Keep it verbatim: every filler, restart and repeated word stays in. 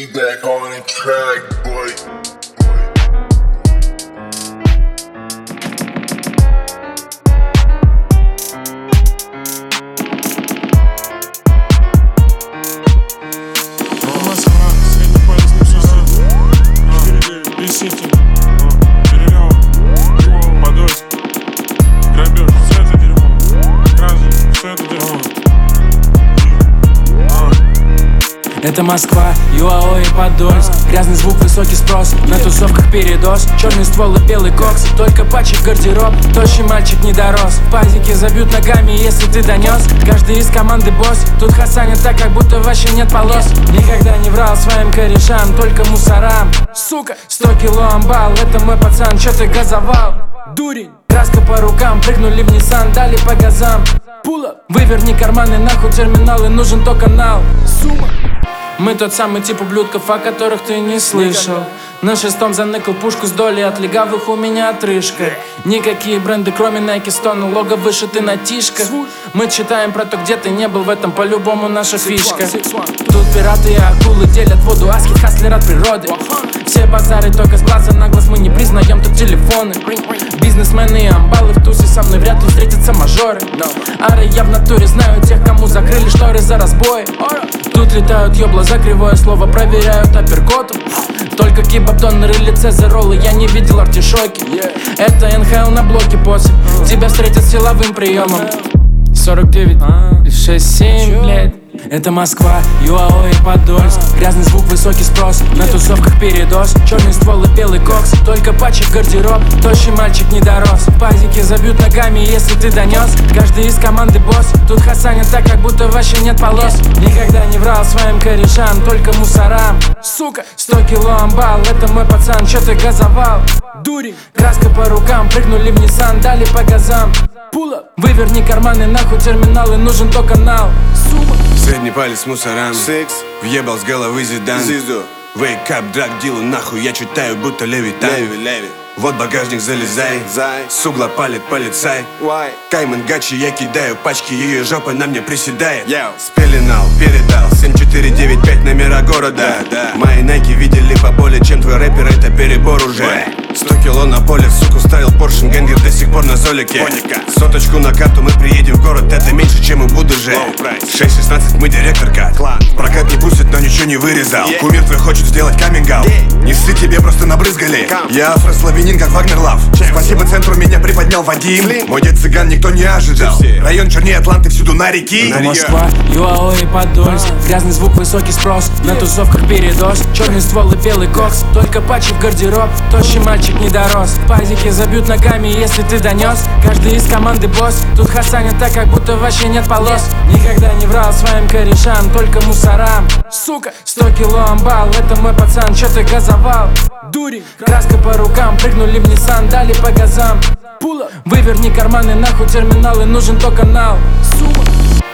Be back on the track, boy. Это Москва, ЮАО и Подольск. Грязный звук, высокий спрос, на тусовках передоз. Черный ствол и белый кокс, только пачек гардероб. Тощий мальчик не дорос, пазики забьют ногами, если ты донес. Каждый из команды босс, тут хасанит так, как будто вообще нет полос. Никогда не врал своим корешам, только мусорам. Сука, сто кило амбал, это мой пацан, чё ты газовал? Дурень, краска по рукам, прыгнули в Nissan, дали по газам. Пула, выверни карманы, нахуй терминалы, нужен то канал. Сумма. Мы тот самый тип ублюдков, о которых ты не слышал. На шестом заныкал пушку с долей, от легавых у меня отрыжка. Никакие бренды, кроме Nike Stone, лого вышиты на тишках. Мы читаем про то, где ты не был, в этом по-любому наша фишка. Тут пираты и акулы делят воду, аски хаслер от природы. Все базары только с глаза на глаз, мы не признаем тут телефоны. Бизнесмены и амбалы в тусе, со мной вряд ли встретятся мажоры. Ары я в натуре знаю тех, кому закрыли шторы за разбой. Тут летают ёбла за кривое слово, проверяют апперкотом. Только кибаптонеры или цезеролы, я не видел артишоки. Это эн ха эл на блоке после, тебя встретят силовым приемом. Сорок девять, шесть семь, блядь. Это Москва, ЮАО и Подольск. Грязный звук, высокий спрос, на тусовках передоз. Черный ствол и белый кокс, только пачек гардероб. Тощий мальчик не дорос, пазики забьют ногами, если ты донес. Каждый из команды босс, тут хасанит так, как будто вообще нет полос. Никогда не врал своим корешам, только мусорам. Сука, сто кило амбал, это мой пацан, чё ты газовал? Дурень, краска по рукам, прыгнули в Nissan, дали по газам. Пула, выверни карманы, нахуй терминалы, нужен то канал. Сумма. Средний палец мусорам, Six. Въебал с головы Зидан. Wake up, драг дилу, нахуй, я читаю, будто левитан. Леви, леви. Вот багажник, залезай, Зай. С угла палит полицай. Why? Кайман гачи, я кидаю пачки, ее жопа на мне приседает. Yo. Спеленал, передал, семь четыре девять пять номера города. Да, да. Мои найки видели поболее, чем твой рэпер, это перебор уже. Why? Сто кило на поле, суку ставил Поршен, Генгер до сих пор на золике. Поника. Соточку на карту, мы приедем в город, это меньше, чем и буду же. шесть шестнадцать, мы директорка. Прокат не пустит, но ничего не вырезал. Yeah. Кумир твой хочет сделать каминг-аут. Yeah. Не ссы, тебе просто набрызгали. Come. Я афрославянин, как Вагнер Лав. Спасибо центру, меня приподнял Вадим. Slim. Мой дед цыган, никто не ожидал. Gypsy. Район чернее Атланты, всюду на реки. Это Москва, ЮАО и Подольск. Грязный звук, высокий спрос, на тусовках передоз. Черный ствол и белый кокс, только пачек гардероб. Тощий мальчик не дорос, пазики забьют ногами, если ты донес. Каждый из команды босс, тут хасанит так, как будто вообще нет полос. Никогда не врал своим корешам, только мусорам. Сука, сто кило амбал, это мой пацан, чё ты газовал? Дурень, краска по рукам, прыгнули в Nissan, дали по газам. Пула, выверни карманы, нахуй терминалы, нужен то канал. Сумма.